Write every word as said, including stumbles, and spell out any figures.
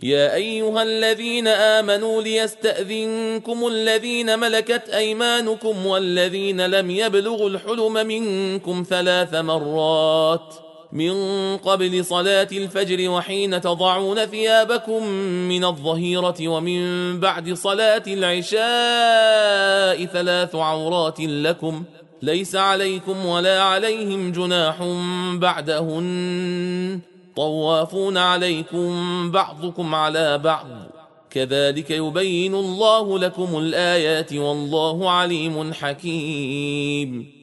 يا أيها الذين آمنوا ليستأذنكم الذين ملكت أيمانكم والذين لم يبلغوا الحلم منكم ثلاث مرات من قبل صلاة الفجر وحين تضعون ثيابكم من الظهيرة ومن بعد صلاة العشاء ثلاث عورات لكم ليس عليكم ولا عليهم جناح بعدهن طوافون عليكم بعضكم على بعض كذلك يبين الله لكم الآيات والله عليم حكيم.